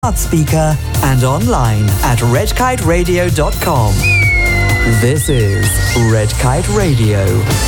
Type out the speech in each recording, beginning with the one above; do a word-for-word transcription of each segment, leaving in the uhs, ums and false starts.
smart speaker and online at red kite radio dot com. This is Red Kite Radio.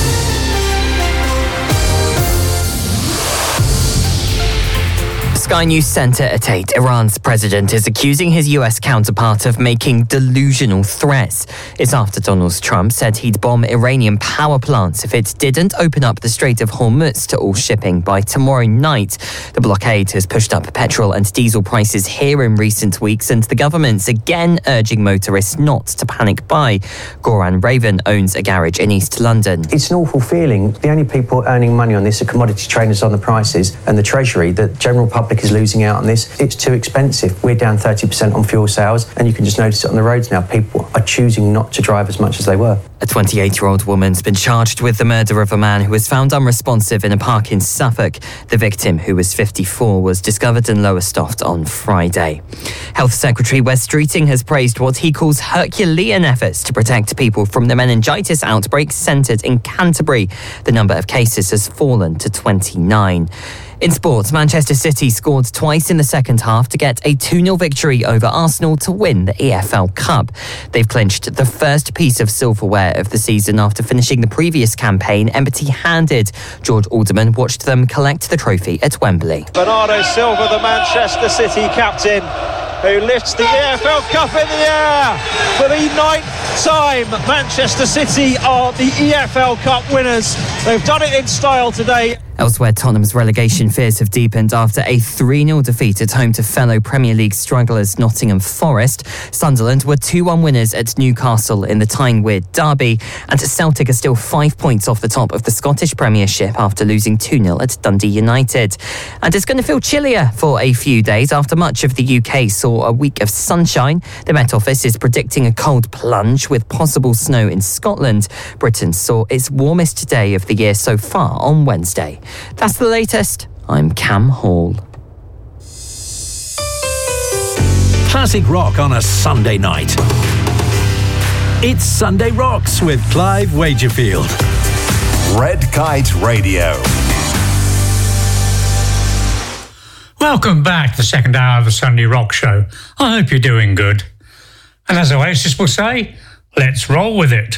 Sky News Centre at eight. Iran's president is accusing his U S counterpart of making delusional threats. It's after Donald Trump said he'd bomb Iranian power plants if it didn't open up the Strait of Hormuz to all shipping by tomorrow night. The blockade has pushed up petrol and diesel prices here in recent weeks, and the government's again urging motorists not to panic buy. Goran Raven owns a garage in East London. It's an awful feeling. The only people earning money on this are commodity traders on the prices and the Treasury. The general public is losing out on this. It's too expensive. We're down thirty percent on fuel sales, and you can just notice it on the roads now. People are choosing not to drive as much as they were. A twenty-eight-year-old woman's been charged with the murder of a man who was found unresponsive in a park in Suffolk. The victim, who was fifty-four, was discovered in Lowestoft on Friday. Health Secretary Wes Streeting has praised what he calls Herculean efforts to protect people from the meningitis outbreak centred in Canterbury. The number of cases has fallen to twenty-nine. In sports, Manchester City scored twice in the second half to get a two nil victory over Arsenal to win the E F L Cup. They've clinched the first piece of silverware of the season after finishing the previous campaign empty-handed. George Alderman watched them collect the trophy at Wembley. Bernardo Silva, the Manchester City captain, who lifts the E F L Cup in the air for the ninth time. Manchester City are the E F L Cup winners. They've done it in style today. Elsewhere, Tottenham's relegation fears have deepened after a three nil defeat at home to fellow Premier League strugglers Nottingham Forest. Sunderland were two one winners at Newcastle in the Tyne-Wear derby, and Celtic are still five points off the top of the Scottish Premiership after losing two nil at Dundee United. And it's going to feel chillier for a few days after much of the U K saw a week of sunshine. The Met Office is predicting a cold plunge with possible snow in Scotland. Britain saw its warmest day of the year so far on Wednesday. That's the latest. I'm Cam Hall. Classic rock on a Sunday night. It's Sunday Rocks with Clive Wagerfield. Red Kite Radio. Welcome back to the second hour of the Sunday Rock Show. I hope you're doing good. And as Oasis will say, let's roll with it.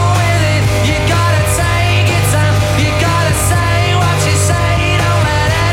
You gotta take it, son. You gotta say what you say. Don't let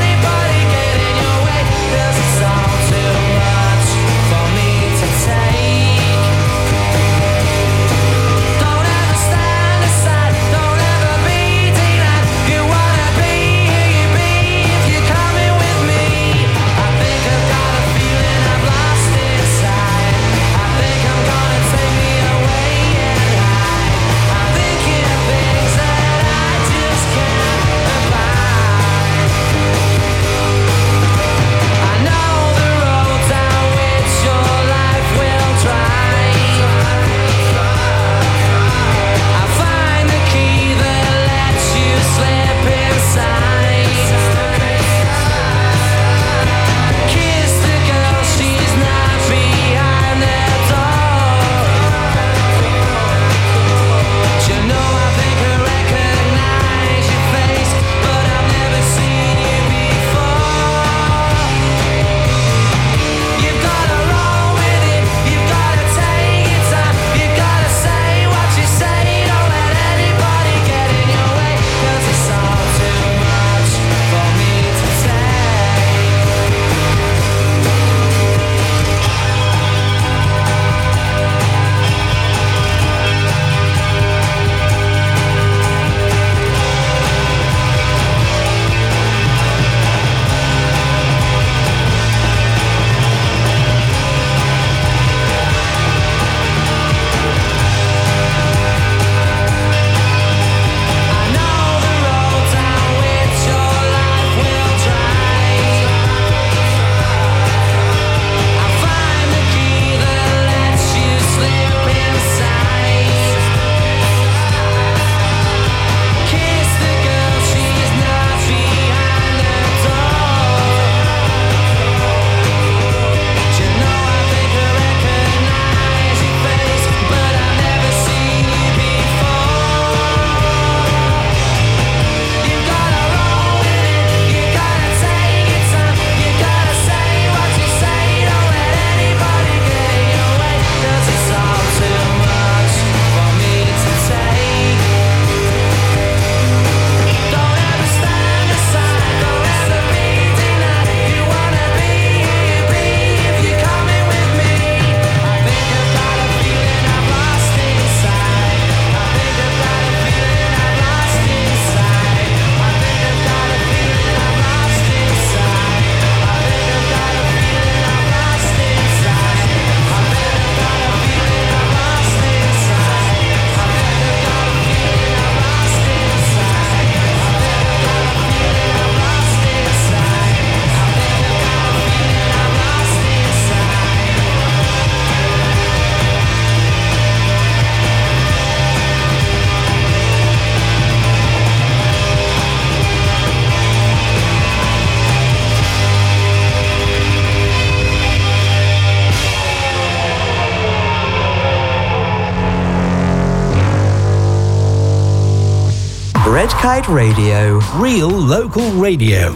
Red Kite Radio. Real local radio.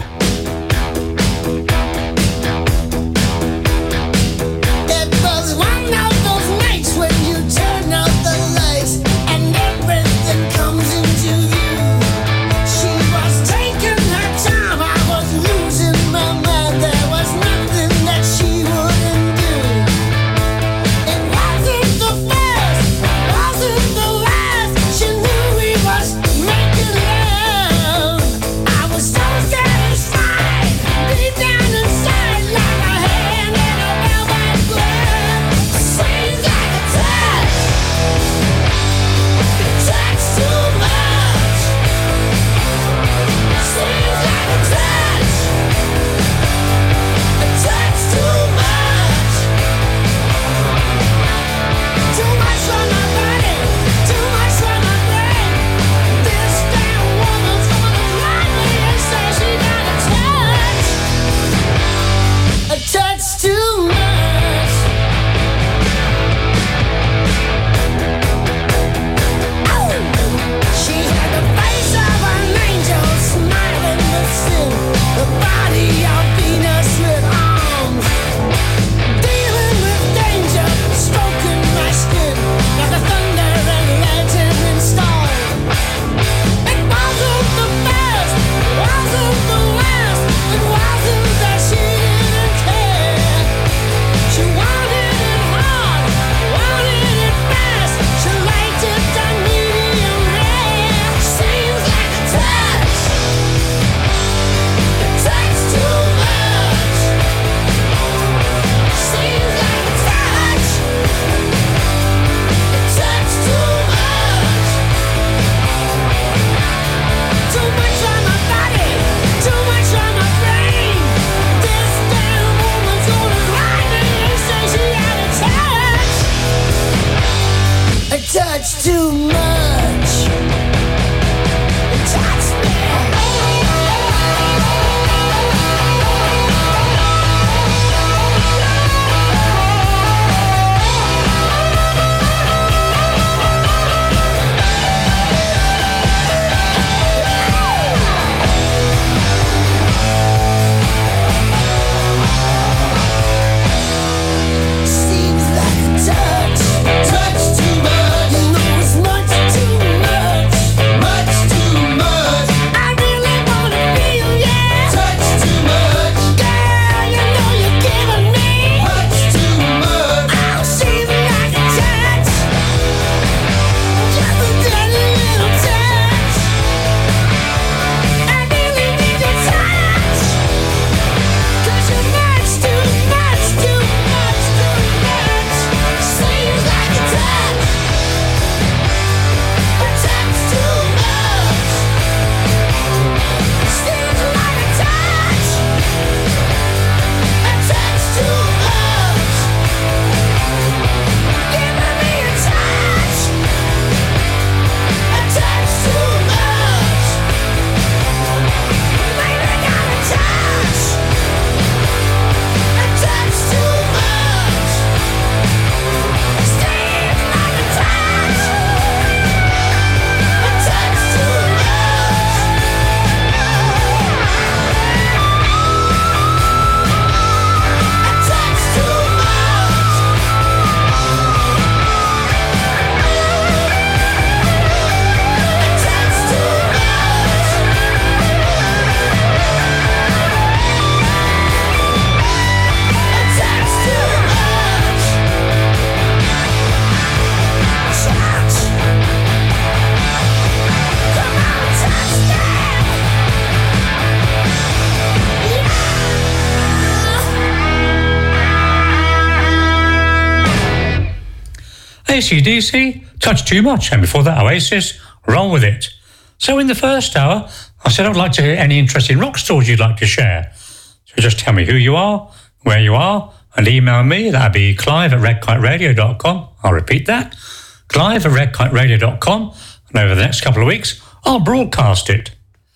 A C D C, Touch Too Much, and before that Oasis, Roll With It. So in the first hour, I said I'd like to hear any interesting rock stories you'd like to share. So just tell me who you are, where you are, and email me. That'd be clive at red kite radio dot com. I'll repeat that, clive at red kite radio dot com, and over the next couple of weeks, I'll broadcast it.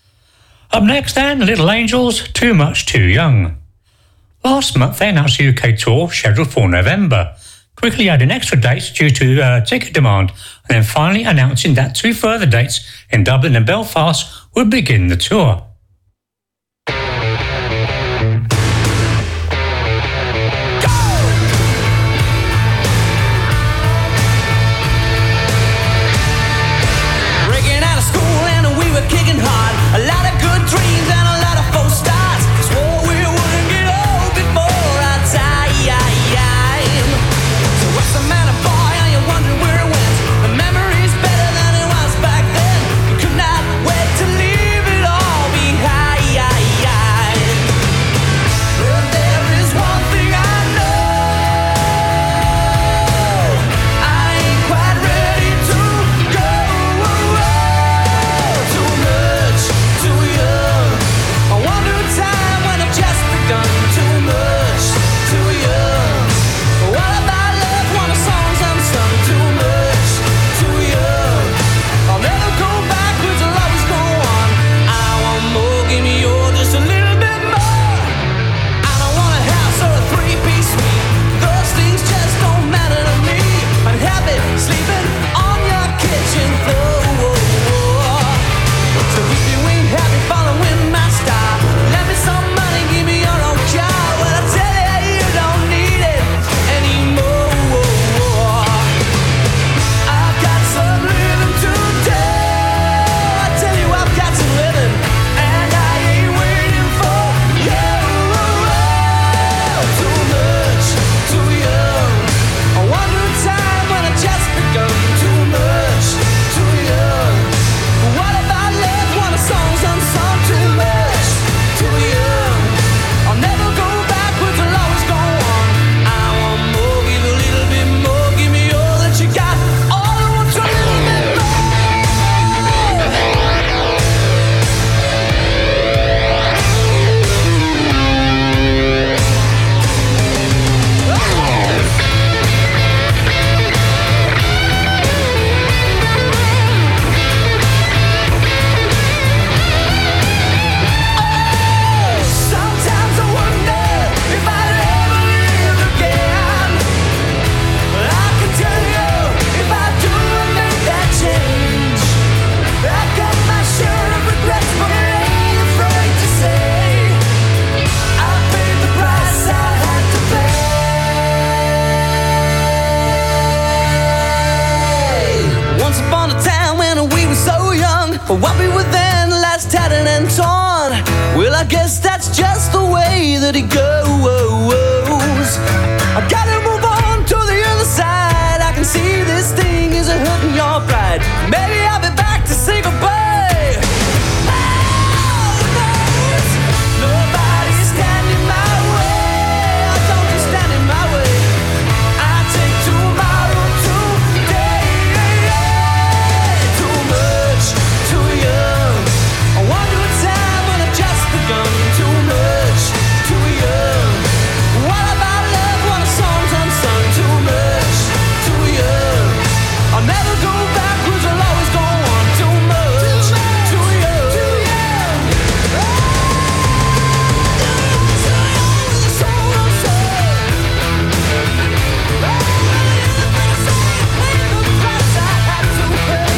Up next then, Little Angels, Too Much Too Young. Last month they announced a U K tour scheduled for November. quickly adding extra dates due to uh, ticket demand, and then finally announcing that two further dates in Dublin and Belfast would begin the tour. Kicking hard, a lot of good dreams and a lot of false starts. Swore we wouldn't get old before our time. So what's the matter, boy? Are you wondering where it went? The memory's better than it was back then. You could not wait to leave it all behind. Well, there is one thing I know, I ain't quite ready to go. What we were then last tattered and torn. Well, I guess that's just the way that it goes. I gotta move on to the other side. I can see this thing isn't hurting your pride. Maybe I'll be back to say goodbye. Oh, no, nobody's standing my way. Oh, don't you stand in my way. I take tomorrow today. Too much. Too young. I wonder a time when I've just begun. Too much, too young. What about love when a song's unsung? Too much, too young. I'll never go backwards, I'll always go on. Too much, too young. Too young. Song unsung. The price I had to pay.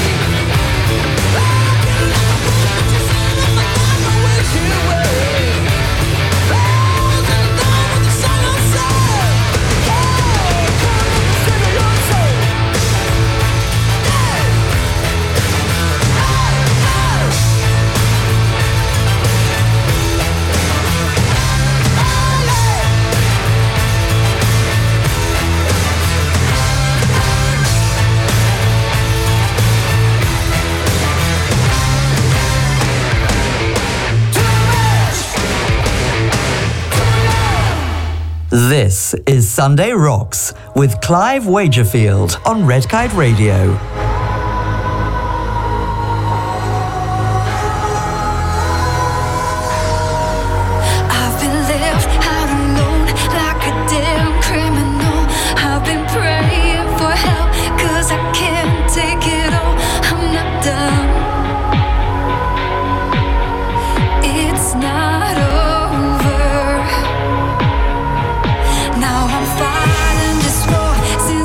This is Sunday Rocks with Clive Wagerfield on Red Kite Radio. I've been left out alone like a damn criminal. I've been praying for help 'cause I can't take it all. I'm not done. It's not over. Now I'm fighting this war since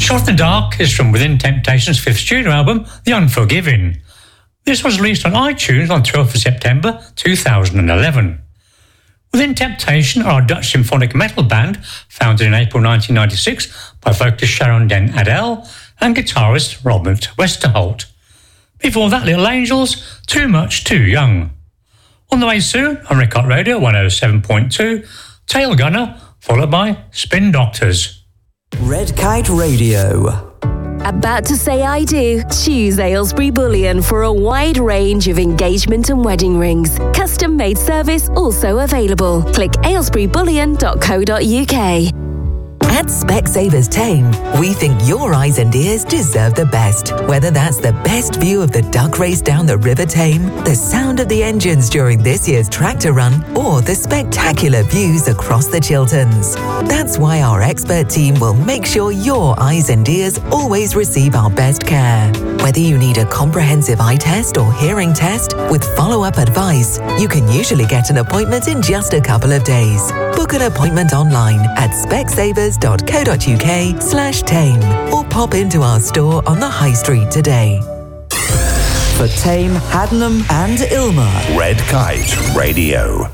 Shot in the Dark is from Within Temptation's fifth studio album, The Unforgiving. This was released on iTunes on twelfth of September two thousand eleven. Within Temptation are a Dutch symphonic metal band founded in April nineteen ninety-six by vocalist Sharon Den Adel and guitarist Robert Westerholt. Before that, Little Angels, Too Much Too Young. On the way soon, on Red Kite Radio one oh seven point two, Tail Gunner, followed by Spin Doctors. Red Kite Radio. About to say I do? Choose Aylesbury Bullion for a wide range of engagement and wedding rings. Custom made service also available. Click aylesbury bullion dot co dot uk. At Specsavers Tame, we think your eyes and ears deserve the best. Whether that's the best view of the duck race down the River Tame, the sound of the engines during this year's tractor run, or the spectacular views across the Chilterns. That's why our expert team will make sure your eyes and ears always receive our best care. Whether you need a comprehensive eye test or hearing test with follow-up advice, you can usually get an appointment in just a couple of days. Book an appointment online at specsavers dot co dot uk slash tame or pop into our store on the High Street today. For Tame, Haddenham and Ilmer. Red Kite Radio.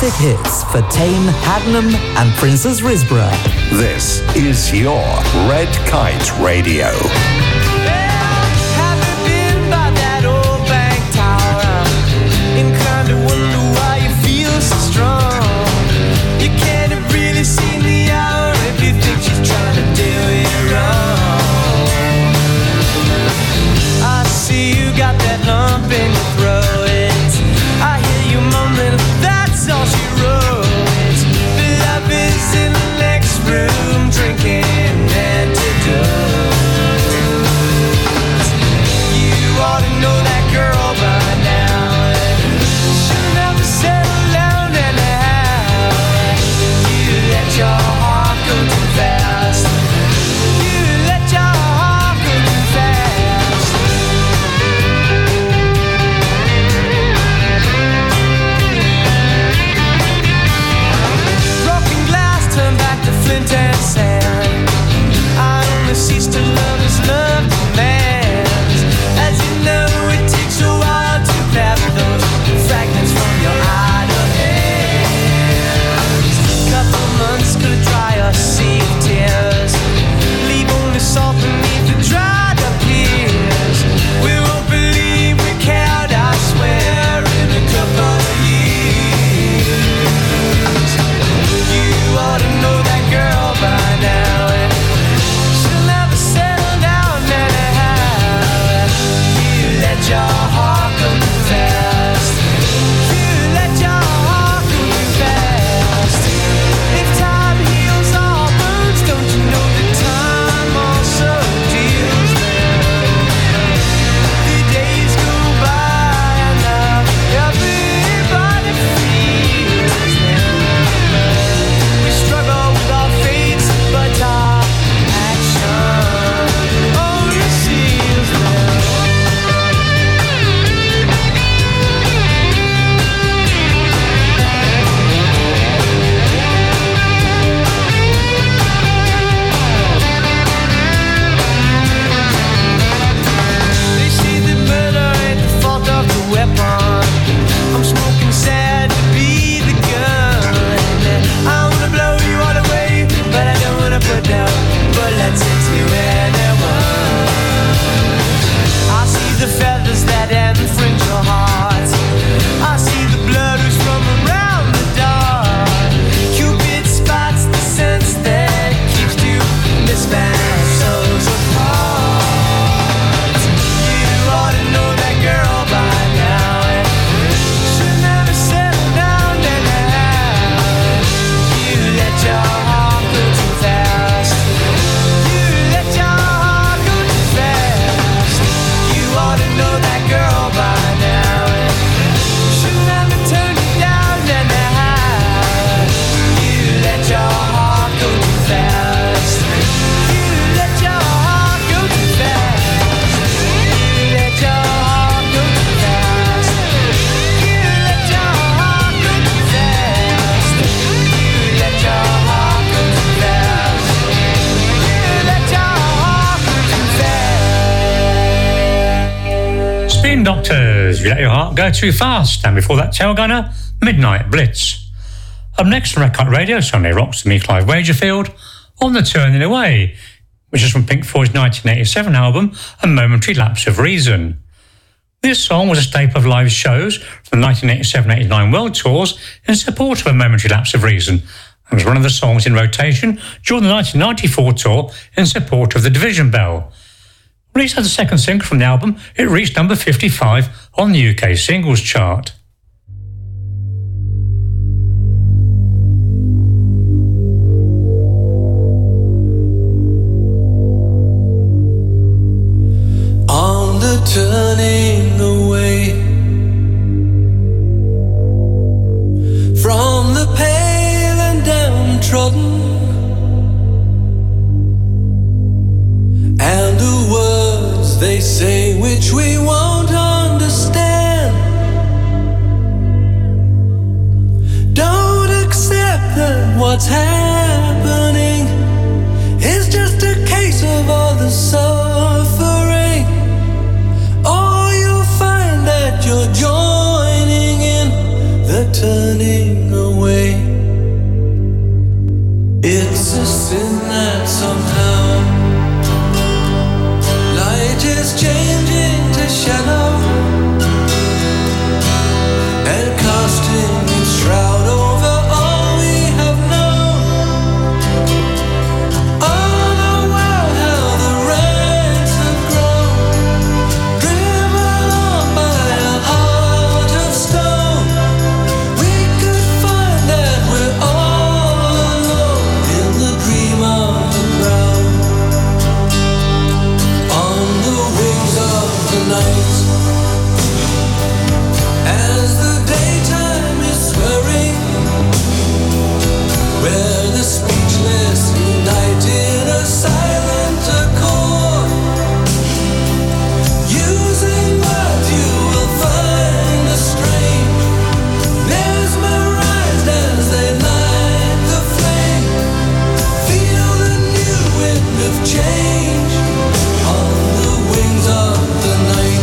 classic hits for Tame, Haddenham and Princess Risborough. This is your Red Kite Radio. Doctors, You Let Your Heart Go Too Fast, and before that, Tailgunner, Midnight Blitz. Up next on Red Kite Radio, Sunday Rocks, to me, Clive Wagerfield, on The Turning Away, which is from Pink Floyd's nineteen eighty-seven album, A Momentary Lapse of Reason. This song was a staple of live shows from the nineteen eighty-seven eighty-nine World Tours in support of A Momentary Lapse of Reason, and was one of the songs in rotation during the nineteen ninety-four tour in support of the Division Bell. Released as the second single from the album, it reached number fifty-five on the U K singles chart. On the turning away from the pale and downtrodden, and the words they say which we won't understand. Don't accept that what's happening is just a case of all the suffering, or you'll find that you're joining in the turning away. promise in that somehow light is changing to shadow and casting its shroud over all we have known. Oh, the world, how the rains have grown, driven on by a heart of stone. We could find that we're all alone in the dream of the ground. On the wings of the night, as the daytime is swirling, where the speechless unite in a silent accord. Using words you will find a strange, mesmerized as they light the flame. Feel the new wind of change on the wings of the night.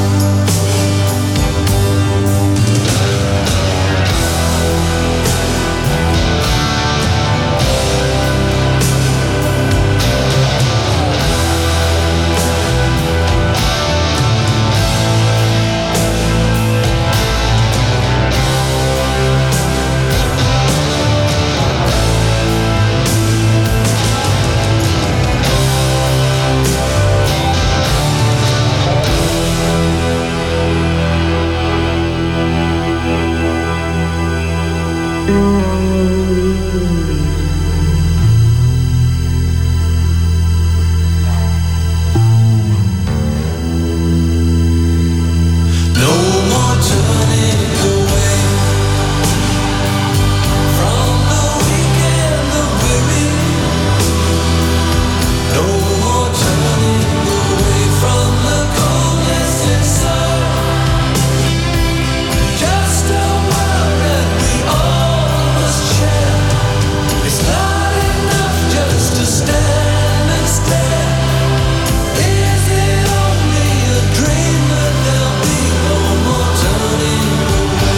No more turning away from the weak and the weary. No more turning away from the coldness inside. Just a world that we all must share. It's not enough just to stand and stare. Is it only a dream that there'll be no more turning away?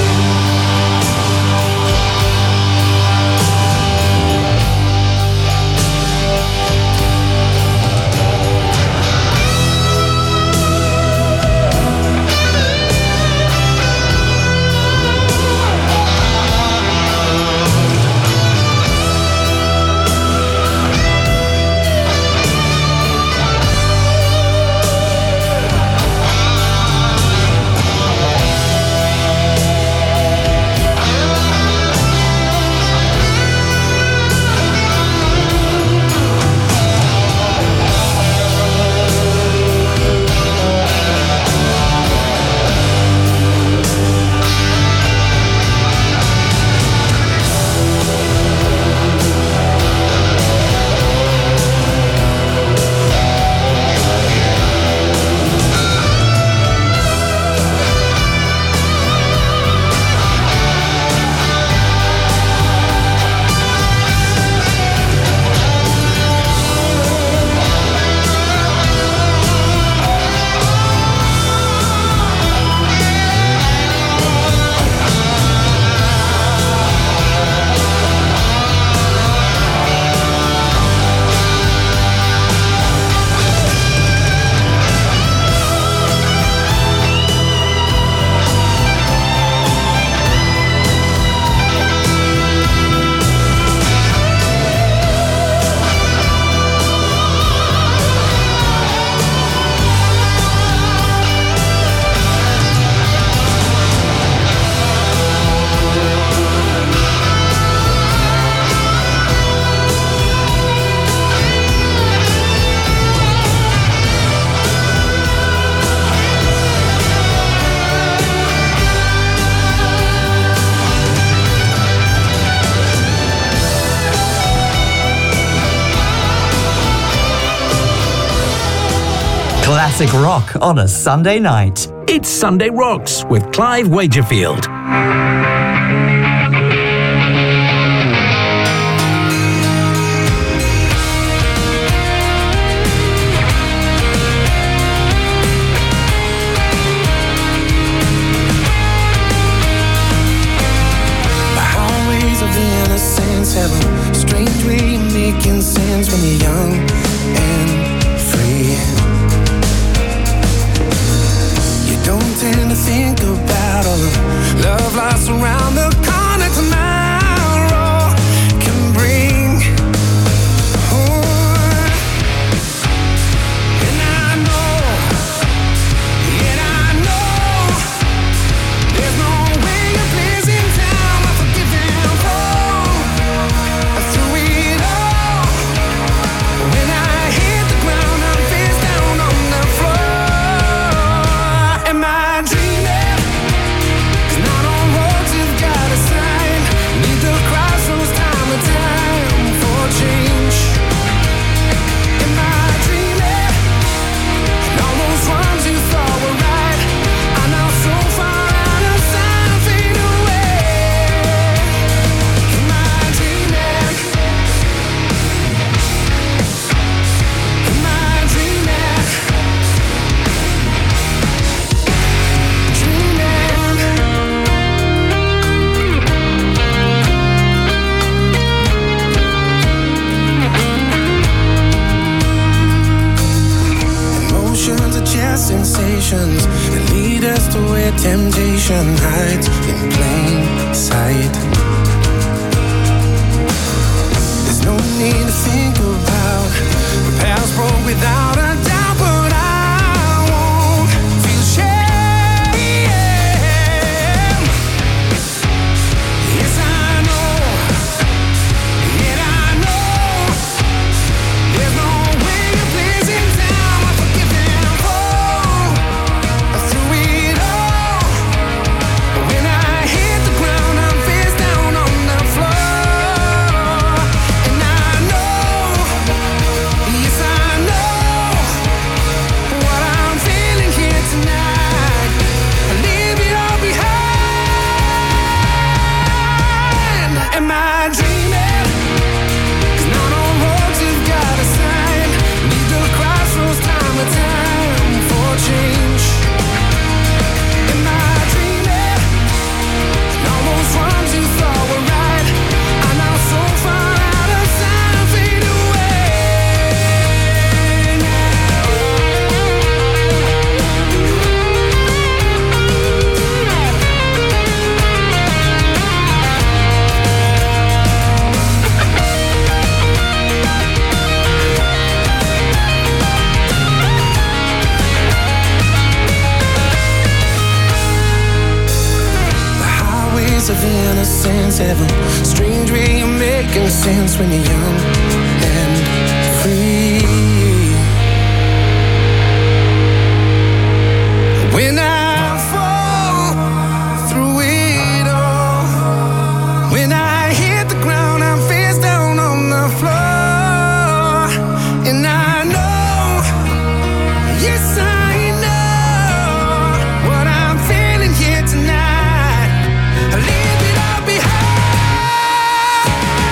Classic rock on a Sunday night. It's Sunday Rocks with Clive Wagerfield. The highways of innocence have a strange way of making temptations that lead us to where temptation hides in plain sight. There's no need to think about the past broke without a doubt, but I won't feel shame. Yes, I know, yet I know there's no way a place in time I forgive them all. Through it all, when I hit the ground, I'm face down on the floor. And I know, yes I know what I'm feeling here tonight. I leave it all behind. Am I dreaming? 'Cause not all roads have got a sign. Need to crossroads time and time for change. Am I dreaming? And all those wrongs you thought were right are now so far out of sight, fade away The highways of innocence have a strange way of making sense when you're young and free. When I fall through it all, when I hit the ground, I'm face down on the floor. And I know, yes I know what I'm feeling here tonight. I leave it all behind.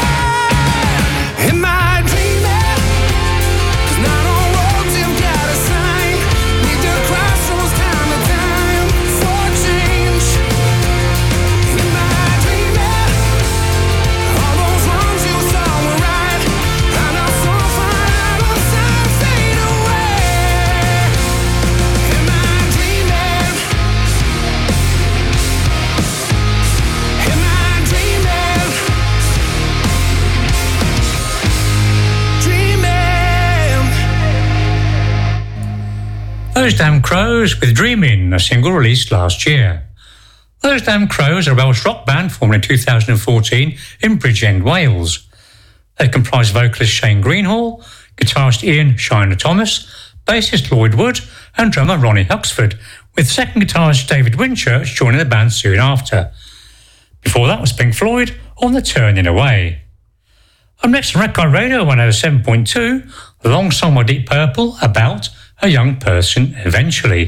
Am I dreaming? 'Cause not all roads have got a sign. Need to crossroads time to time for change. Am I dreaming? All those wrongs you thought were right are now so far out of sight, fade away. Am I dreaming? Am I dreaming? Dreaming. Those Damn Crows with Dreamin', a single released last year. Those Damn Crows are a Welsh rock band formed in two thousand fourteen in Bridgend, Wales. They comprise vocalist Shane Greenhall, guitarist Ian Shiner Thomas, bassist Lloyd Wood, and drummer Ronnie Huxford, with second guitarist David Winchurch joining the band soon after. Before that was Pink Floyd on the Turning Away. Up next on Red Kite Radio one oh seven point two, the long song by Deep Purple about a young person eventually.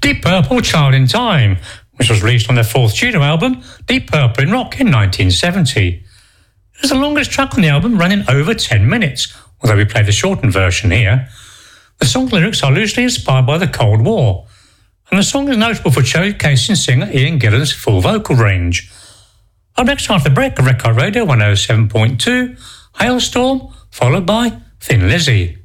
Deep Purple, Child in Time, which was released on their fourth studio album, Deep Purple in Rock, in nineteen seventy. It was the longest track on the album, running over ten minutes, although we play the shortened version here. The song lyrics are loosely inspired by the Cold War, and the song is notable for showcasing singer Ian Gillan's full vocal range. Up next after the break, Red Kite Radio one oh seven point two, Hailstorm, followed by Thin Lizzy.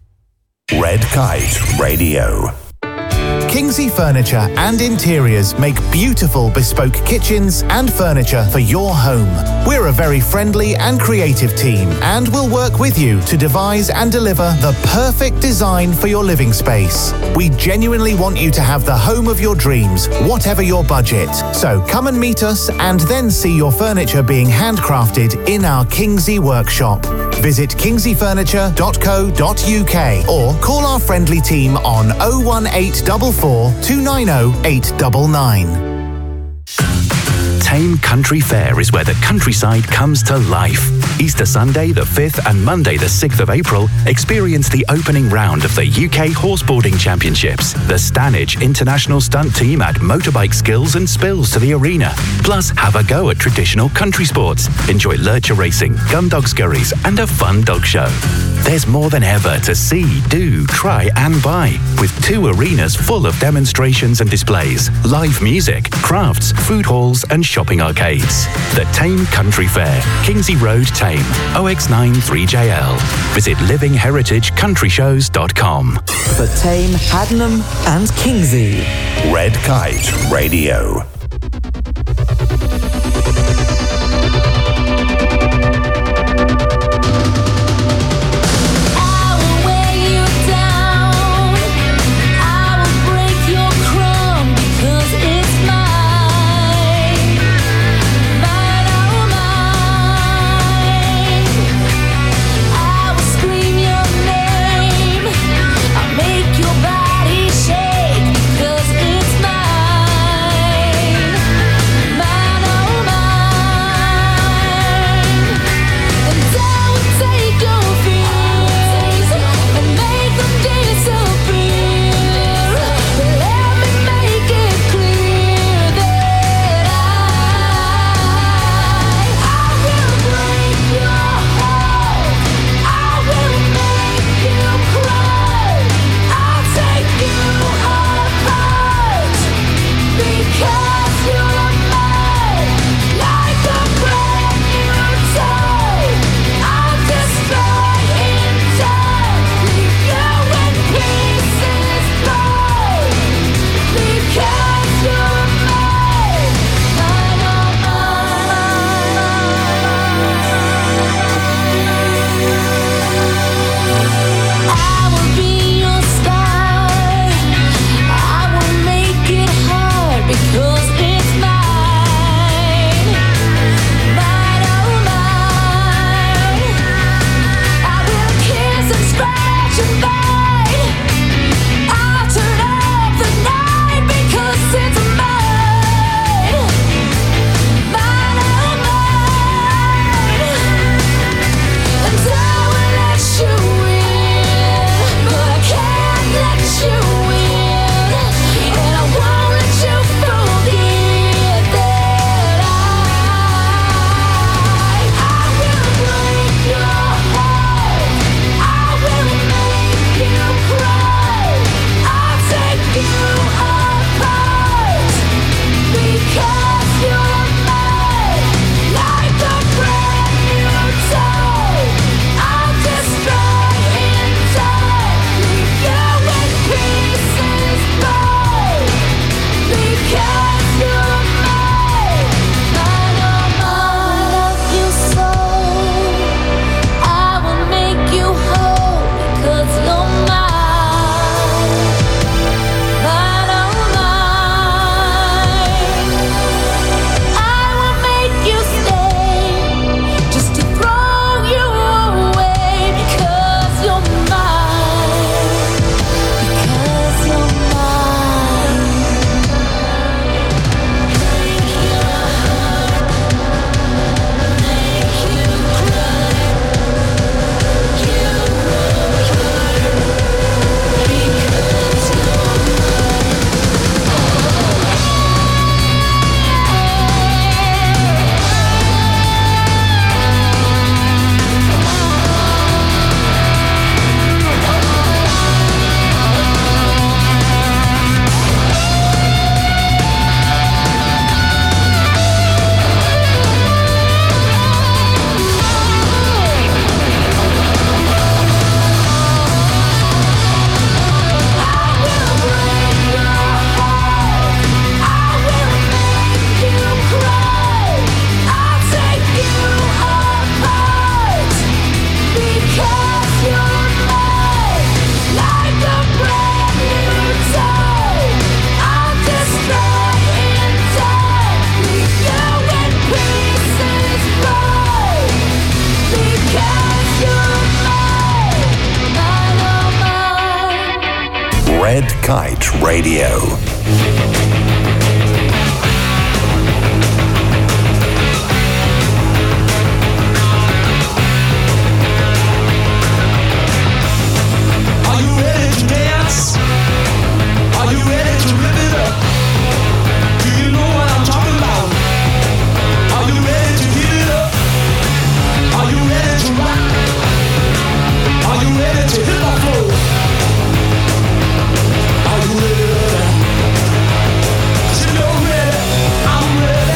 Red Kite Radio. Kingsley Furniture and Interiors make beautiful bespoke kitchens and furniture for your home. We're a very friendly and creative team and will work with you to devise and deliver the perfect design for your living space. We genuinely want you to have the home of your dreams, whatever your budget. So come and meet us and then see your furniture being handcrafted in our Kingsley workshop. Visit kingsley furniture dot co dot uk or call our friendly team on oh one eight four four, two nine oh, eight nine nine. Thame Country Fair is where the countryside comes to life. Easter Sunday the fifth and Monday the sixth of April, experience the opening round of the U K Horseboarding Championships. The Stanage International Stunt Team add motorbike skills and spills to the arena. Plus, have a go at traditional country sports. Enjoy lurcher racing, gun dog scurries, and a fun dog show. There's more than ever to see, do, try and buy, with two arenas full of demonstrations and displays, live music, crafts, food halls and shopping arcades. The Thame Country Fair, Kingsley Road, Thame, O X nine three J L. Visit living heritage country shows dot com. For Thame, Haddenham and Kingsley. Red Kite Radio. Make your body shake, 'cause it's mine. Red Kite Radio. Are you ready to dance? Are you ready to rip it up? Do you know what I'm talking about? Are you ready to heat it up? Are you ready to rock? Are you ready to hit the floor? Are you ready? 'Cause if you're ready, I'm ready.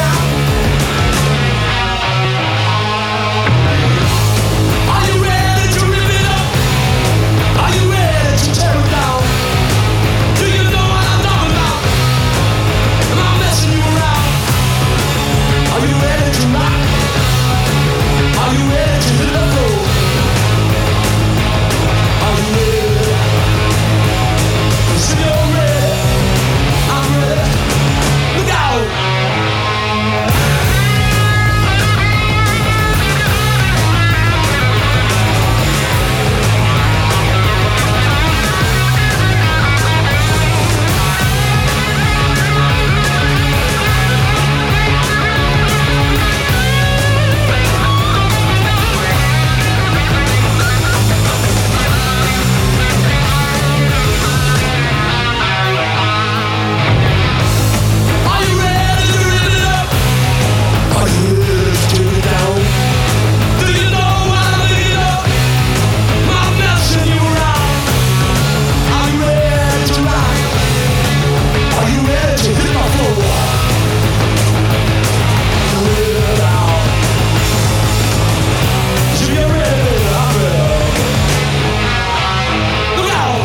Are you ready to rip it up? Are you ready to tear it down? Do you know what I'm talking about? Am I messing you around? Are you ready to rock? Are you ready to hit the floor? Are you ready? 'Cause if you're ready, I'm ready. Look out! Are you ready to rip it up? Are you ready to tear it down? Do you know what I'm thinking of? Am I messing you around? Are you ready to rock? Are you ready to hit the floor? Are you ready now? 'Cause if you're ready, baby, I'm ready. Look out!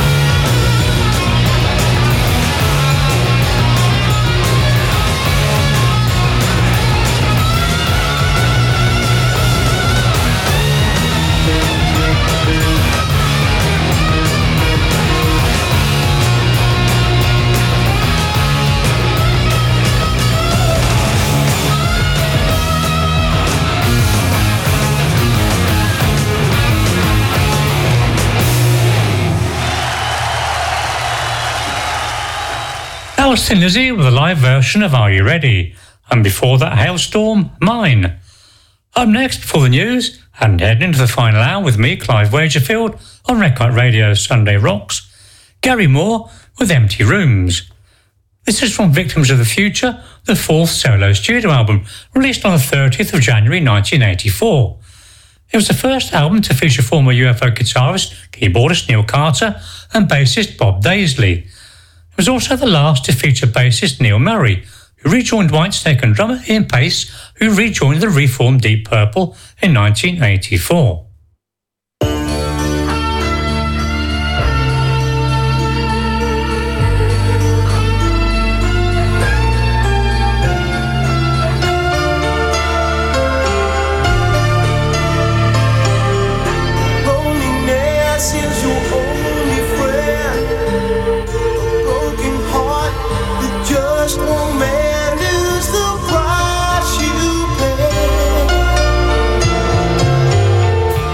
That was Thin Lizzy with a live version of Are You Ready? And before that, Hailstorm, Mine. Up next, before the news, and heading into the final hour with me, Clive Wagerfield, on Red Kite Radio Sunday Rocks, Gary Moore with Empty Rooms. This is from Victims of the Future, the fourth solo studio album, released on the thirtieth of January nineteen eighty-four. It was the first album to feature former U F O guitarist, keyboardist Neil Carter and bassist Bob Daisley. It was also the last to feature bassist Neil Murray, who rejoined Whitesnake, and drummer Ian Pace, who rejoined the reformed Deep Purple in nineteen eighty-four. Loneliness is your only friend. A broken heart that just won't mend is the price you pay.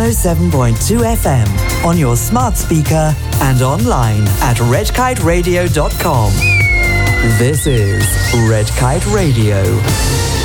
one oh seven point two F M on your smart speaker and online at red kite radio dot com. This is Red Kite Radio.